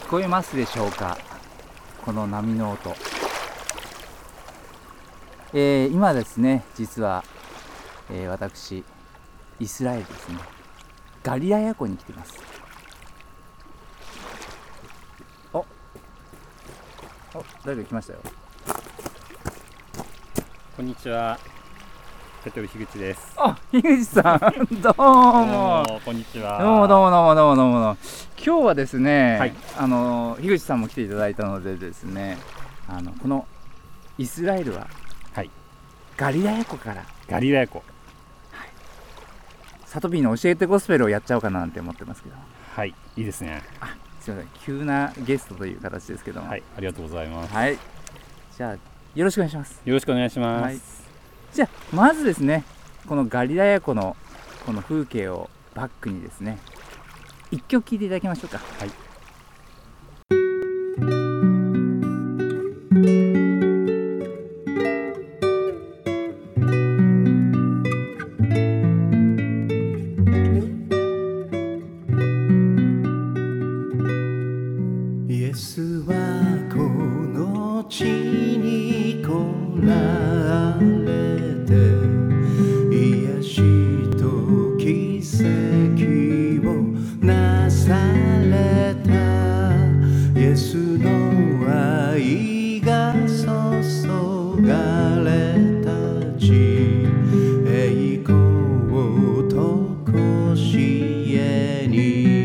こえますでしょうか、この波の音。今ですね、実は、私イスラエルですね、ガリラヤ湖に来ています。誰か来ましたよ。 こんにちは、ペトル樋口です。 樋口さんどうも。 こんにちは。 どうも。今日はですね、 はい、 樋口さんも来ていただいたのでですね、このイスラエルは、 はい、 ガリラヤ湖から、 ガリラヤ湖、 サトピーの教えてゴスペルをやっちゃおうかななんて思ってますけど。 はい、いいですね。 すみません、急なゲストという形ですけども。 はい、ありがとうございます。 はい、じゃあよろしくお願いします。 よろしくお願いします。 はい、じゃあまずですね、このガリラヤ湖のこの風景をバックにですね、一曲聴いていただきましょうか。 はい。 イエスはこの地に来られて、癒しと奇跡をなされた。イエスの愛が注がれた地、栄光とこしえに。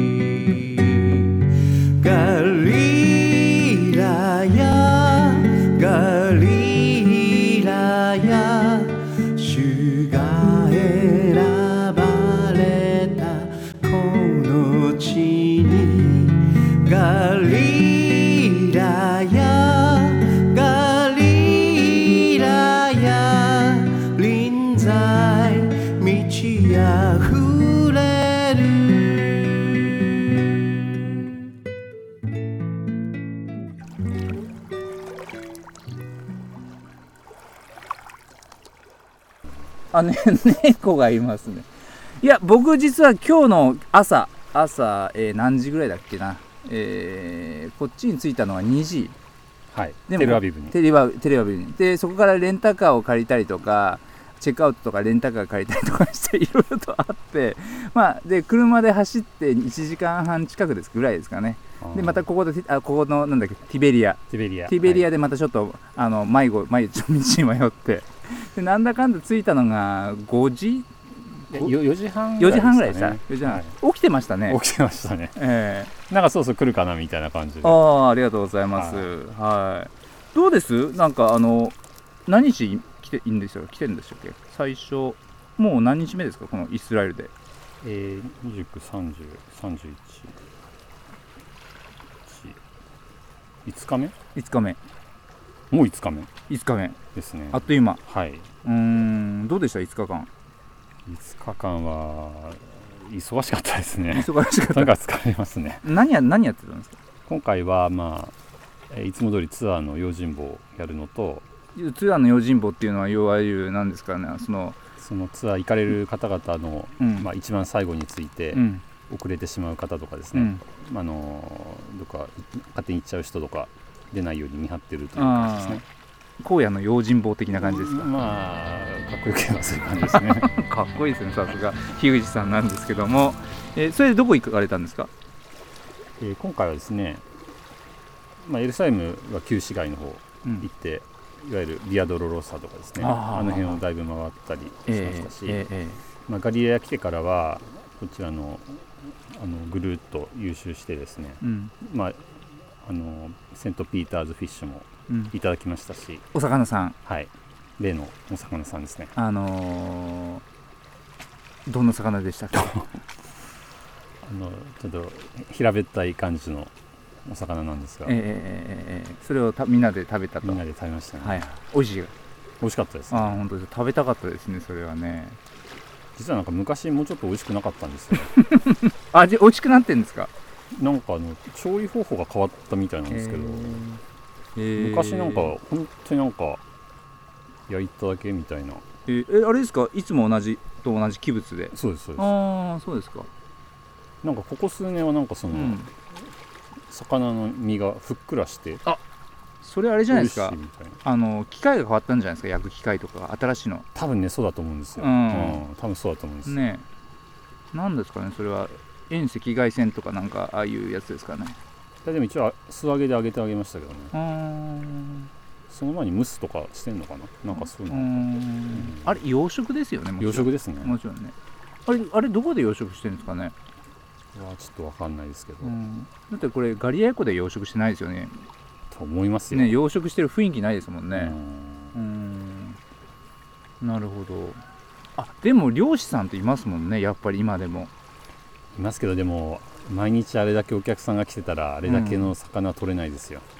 ガリラヤ、ガリラヤ、主が選ばれたこの地に。ガリラヤ、ガリラヤ、臨在満ち溢れる。 猫がいますね。いや、僕実は今日の朝、何時ぐらいだっけな、こっちに着いたのは2時。 はい、 でもテルアビブに。 テルアビブに。で、そこからレンタカーを借りたりとか、チェックアウトとかレンタカー借りたりとかしていろいろとあって、で車で走って1時間半近くですぐらいですかね。でまたここのなんだっけ、ティベリアでまたちょっと、迷子道に迷って、でなんだかんだ着いたのが5時 4時半ぐらいでした。 4 時半、起きてましたね。 起きてましたね。なんかそうそう来るかなみたいな感じで。 ありがとうございます。はい、どうです？なんか何日来てるんでしたっけ？最初もう何日目ですか、このイスラエルで。 29、30、31、5日目 5日目。 もう5日目 5日目ですね。 あっという間。 はい。 どうでした？5日間。 5日間は忙しかったですね。 忙しかった。 なんか疲れますね。 何やってたんですか？ 今回はいつも通りツアーの用心棒をやるのと。 ツアーの用心棒っていうのは、いわゆる何ですかね、そのツアー行かれる方々の、一番最後について遅れてしまう方とかですね、どっか勝手に行っちゃう人とか出ないように見張ってるという感じですね。 荒野の用心棒的な感じですか？ かっこよく言えばそういう感じですね。 かっこいいですね、さすが樋口さんなんですけども、それでどこ行かれたんですか？ 今回はですね、エルサレムは旧市街の方行って、いわゆるビアドロロッサとかですね、あの辺をだいぶ回ったりしましたし、ガリラヤ来てからはこちらのぐるっと優秀してですね、セントピーターズフィッシュもいただきましたし、 お魚さん、 はい、例のお魚さんですね。 どんな魚でしたっけ？ ちょっと平べったい感じのお魚なんですが、 それをみんなで食べたと。 みんなで食べましたね。 美味しかったですね。 本当です。食べたかったですね、それはね。 実はなんか昔もうちょっと美味しくなかったんですよ。 味美味しくなってんですか？ なんか調理方法が変わったみたいなんですけど、昔なんか本当になんか焼いただけみたいな。 あれですか？いつも同じ器物で。 そうです。 そうですか。 なんかここ数年はなんか魚の身がふっくらして、 それあれじゃないですか、機械が変わったんじゃないですか、焼く機械とか新しいの。 多分ねそうだと思うんですよ、多分そうだと思うんですね。なんですかね、それは遠赤外線とかなんかああいうやつですかね。 でも一応素揚げで揚げてあげましたけどね。その前に蒸すとかしてんのかな、なんかそういうの。 あれ養殖ですよね。 養殖ですね、 もちろんね。あれどこで養殖してるんですかね。 ちょっと分かんないですけど、 だってこれガリアヤ湖で養殖してないですよね。 と思いますよね。養殖してる雰囲気ないですもんね。なるほど。でも漁師さんっていますもんね、やっぱり今でも。 いますけど、でも毎日あれだけお客さんが来てたらあれだけの魚取れないですよ。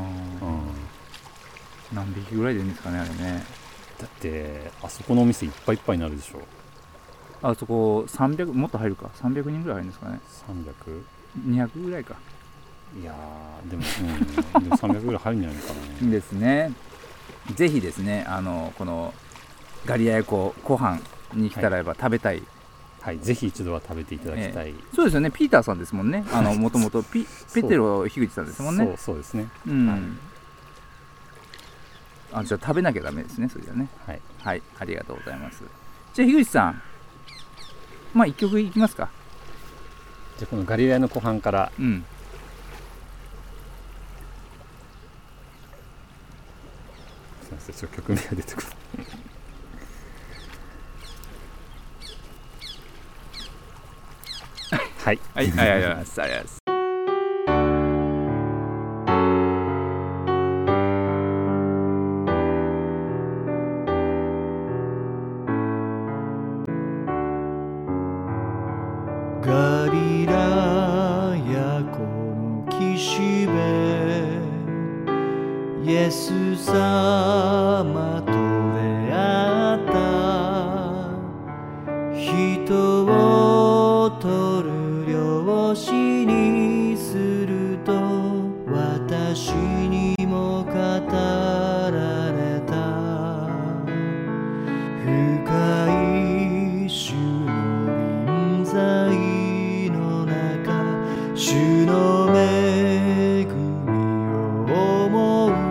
何匹ぐらいでいいんですかね、あれね。 だってあそこのお店いっぱいいっぱいになるでしょ。 あそこ300、もっと入るか、300人ぐらい入るんですかね。300？200ぐらいか。 いやでも300ぐらい入るんじゃないかな。 ですね。ぜひですね、このガリアヤ湖湖畔に来たらば食べたい。 はい、ぜひ一度は食べていただきたい。 そうですよね、ピーターさんですもんね。もともとペテロ樋口さんですもんね。 そうですね。 じゃあ食べなきゃダメですね、それじゃね。はい、ありがとうございます。じゃあ樋口さん、1曲いきますか。 じゃあこのガリラヤの湖畔から、すみません、ちょっと曲名が出てくる。はい、 ありがとうございます。 ガリラヤ湖の岸辺、イエス様と出会った。人を取る漁師にすると私にも語られた。深い主の臨在の中、主の恵みを思う。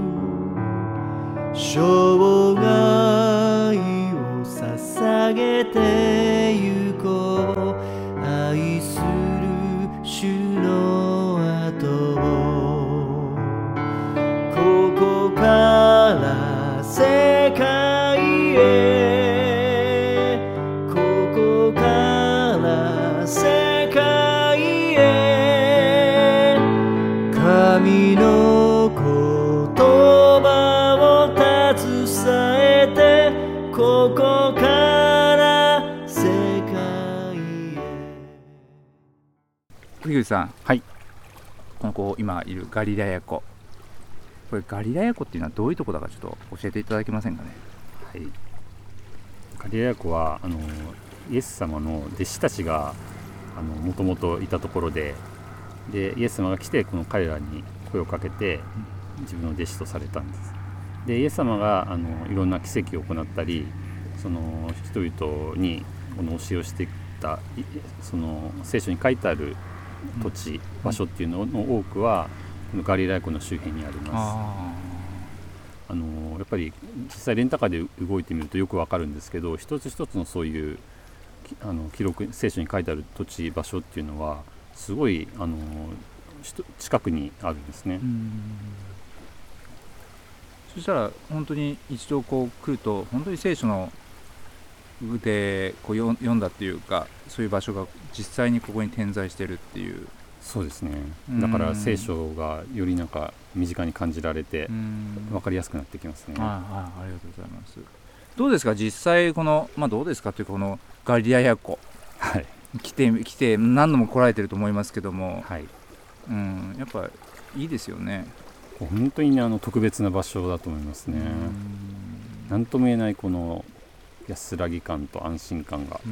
生涯を捧げてゆこう。愛する主の後を。ここから世界へ、ここから世界へ。神の言葉を携えて、ここから世界へ。 樋口さん、 はい、 今いるガリラヤ湖、これガリラヤ湖っていうのはどういうところだかちょっと教えていただけませんかね。 はい、ガリラヤ湖はイエス様の弟子たちがもともといたところで、イエス様が来てこの彼らに声をかけて自分の弟子とされたんです。でイエス様がいろんな奇跡を行ったり、その人々にこの教えをしてきた、その聖書に書いてある土地、場所っていうのの多くはこのガリラヤ湖の周辺にあります。やっぱり実際レンタカーで動いてみるとよくわかるんですけど、一つ一つのそういう記録、聖書に書いてある土地、場所っていうのはすごい近くにあるんですね。 そしたら本当に一度来ると本当に聖書ので読んだっていうか、そういう場所が実際にここに点在してるっていう。 そうですね。だから聖書がよりなんか身近に感じられて分かりやすくなってきますね。 ありがとうございます。どうですか実際どうですかというか、このガリラヤ湖、来て何度も来られてると思いますけども、やっぱいいですよね。 本当に特別な場所だと思いますね。何とも言えないこの安らぎ感と安心感が。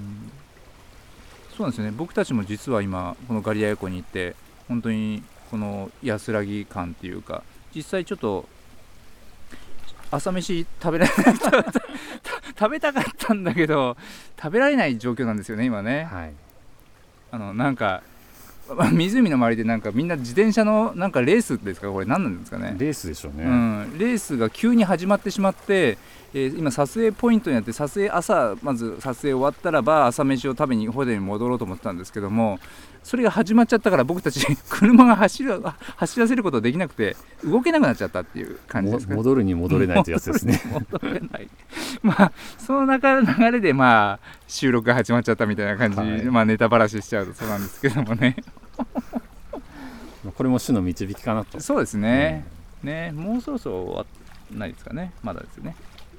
そうなんですよね。僕たちも実は今このガリラヤ湖に行って本当にこの安らぎ感っていうか、実際ちょっと朝飯食べられない食べたかったんだけど食べられない状況なんですよね今ね。なんか湖の周りでなんかみんな自転車のなんかレースですか、これ何なんですかね。 レースでしょうね、 レースが急に始まってしまって、今撮影ポイントになって、朝まず撮影終わったらば朝飯を食べにホテルに戻ろうと思ってたんですけども、それが始まっちゃったから僕たち車が走らせることができなくて動けなくなっちゃったっていう感じですかね。 戻るに戻れないってやつですね戻れないその流れで収録が始まっちゃったみたいな感じ、ネタばらししちゃうとそうなんですけどもねこれも主の導きかなと。 そうですね、もうそろそろ終わらないですかね。まだですね。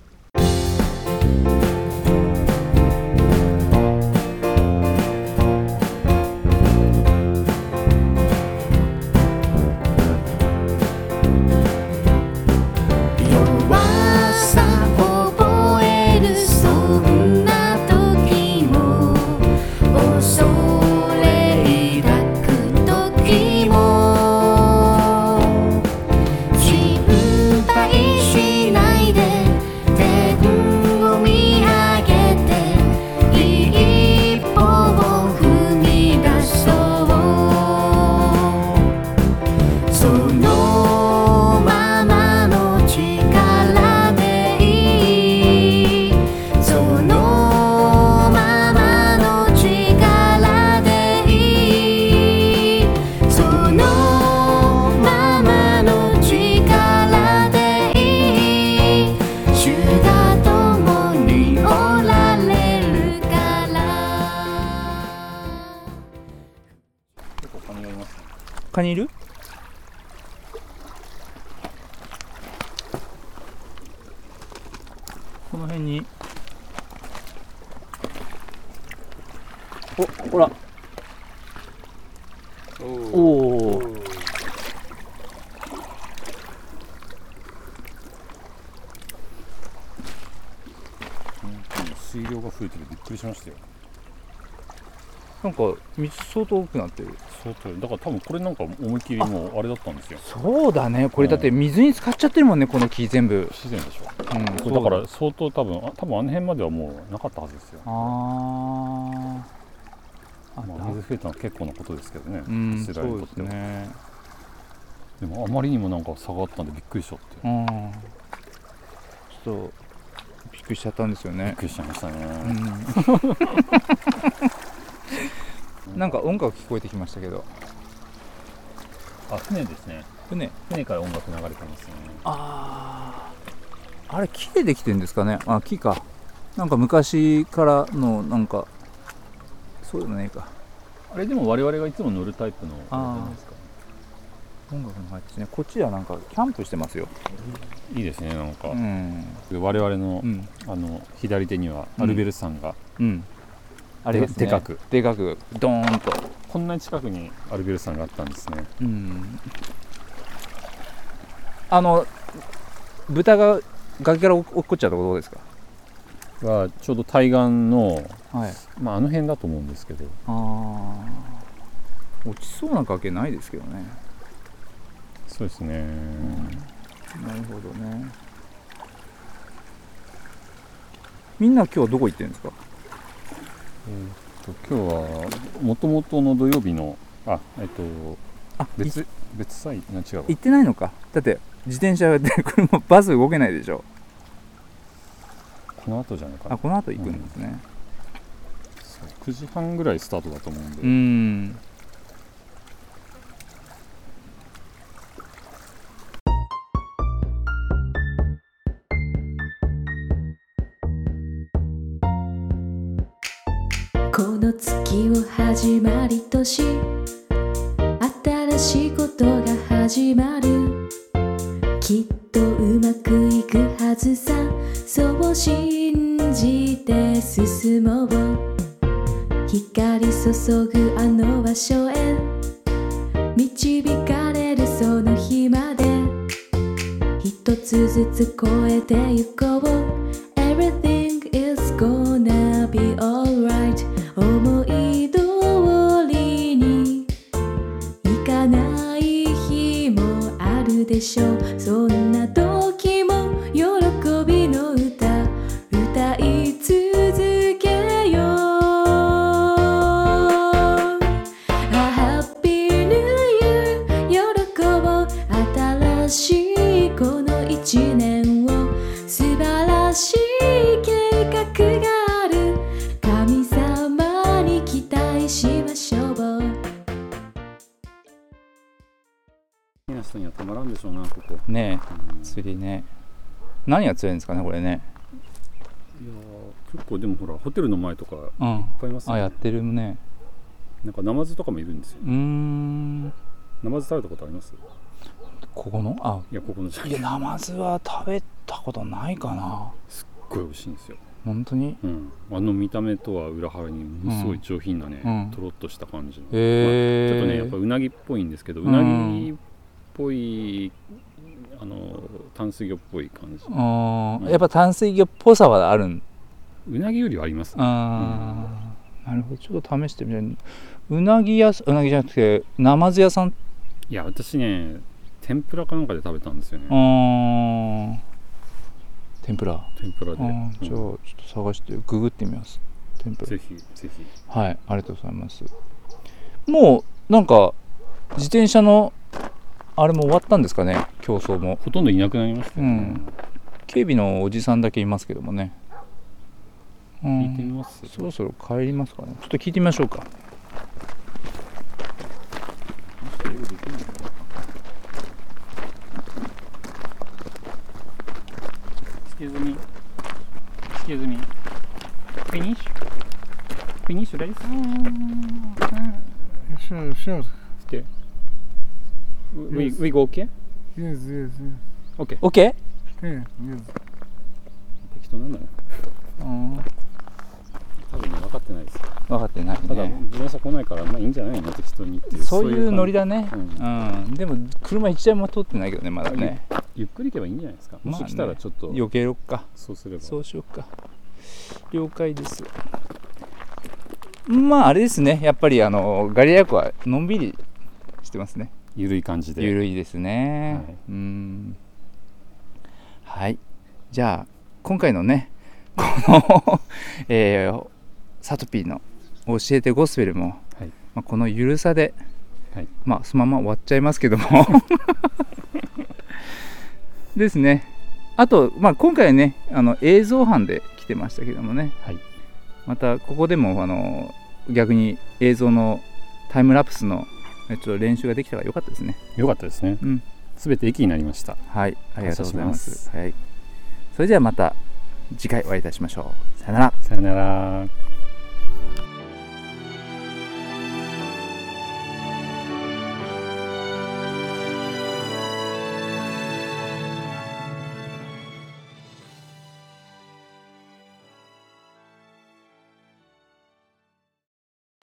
カニいる？この辺にほらお水量が増えてる、びっくりしましたよ。 なんか水相当多くなってる。 相当だから多分これなんか思いっきりもうあれだったんですよ。 そうだね、これだって水に浸かっちゃってるもんね、この木全部。 不自然でしょ。だから相当多分あの辺まではもうなかったはずですよ。水増えたのは結構なことですけどね、イスラエルにとっては。でもあまりにもなんか下がったんでびっくりしちゃって、 ちょっとびっくりしちゃったんですよね。 びっくりしちゃいましたね、 なんか音楽聞こえてきましたけど。 船ですね。船から音楽流れてますね。 あれ木でできてるんですかね。木か。なんか昔からのなんかそういうのねえか。 あれでも我々がいつも乗るタイプのじゃないですか。 音楽の入ってね。こっちはなんかキャンプしてますよ。 いいですね、なんか、我々の、左手にはアルベル山が、 あれですね、でかくドーンとこんなに近くにアルベル山があったんですね。 豚が崖から落っこっちゃったことですか。 はちょうど対岸の、あの辺だと思うんですけど。 落ちそうな崖ないですけどね。 そうですね、 なるほどね。みんな今日はどこ行ってるんですか。 今日はもともとの土曜日の別サイト違う行ってないのか。だって自転車で車バス動けないでしょ。 この後じゃないかな。 この後行くんですね。 9時半ぐらいスタートだと思うんで。 この月を始まりとし、新しいことが始まる。きっとうまくいくはずさ、そう信じて進もう。光注ぐあの場所へ導かれるその日まで、一つずつ超えてゆこう。 Everything is gonna be alright。 思い通りにいかない日もあるでしょう。そんな時も喜びの歌歌い続けよう。 A happy しいこの一年を素晴らしい計画がある神様に期待しましょう。 好きな人にはたまらんでしょうな、ここねえ、釣りね。何が釣れるんですかねこれね。 いや結構でもほらホテルの前とかいっぱいいますね、 あ、やってるね。 なんかナマズとかもいるんですよ。ナマズ食べたことあります？ ここの？ いやここのじゃいやナマズは食べたことないかな。 すっごい美味しいんですよ。 本当に？ あの見た目とは裏腹にものすごい上品なね、とろっとした感じの、ちょっとねやっぱうなぎっぽいんですけど、うなぎっぽい淡水魚っぽい感じ。 やっぱ淡水魚っぽさはあるん。 うなぎよりはありますね。 なるほど、ちょっと試してみたい。うなぎじゃなくてナマズ屋さん。 いや私ね天ぷらかなんかで食べたんですよね。 天ぷらで。 じゃあちょっと探してググってみます。天ぷらぜひぜひ。 はい、ありがとうございます。もうなんか自転車のあれも終わったんですかね、競争も。 ほとんどいなくなりましたよね。 警備のおじさんだけいますけどもね。 聞いてみます？ そろそろ帰りますかね。ちょっと聞いてみましょうか。 Excuse me. Finish, race? Sure. Okay. We go okay? Yes. Okay. OK？ Yes. 適当なんだね。多分ね分かってないです。 分かってないね。 ただ自転車来ないからまあいいんじゃないの、適当にっていう。 そういうノリだね。でも車一台も通ってないけどね、まだね。 ゆっくり行けばいいんじゃないですか。もし来たらちょっと避けろっか。 そうすれば。 そうしようか。了解です。まああれですね、やっぱりガリラ湖はのんびりしてますね。 ゆるい感じで。 ゆるいですね。はい。じゃあ今回のねこのサトピーの教えてゴスペルも、このゆるさで、そのまま終わっちゃいますけどもですね。あと、今回はね映像班で来てましたけどもね、またここでも逆に映像のタイムラプスのちょっと練習ができたから良かったですね。 良かったですね。すべて駅になりました。 はい、ありがとうございます。はい、それではまた次回お会いいたしましょう。さよなら。 さよなら。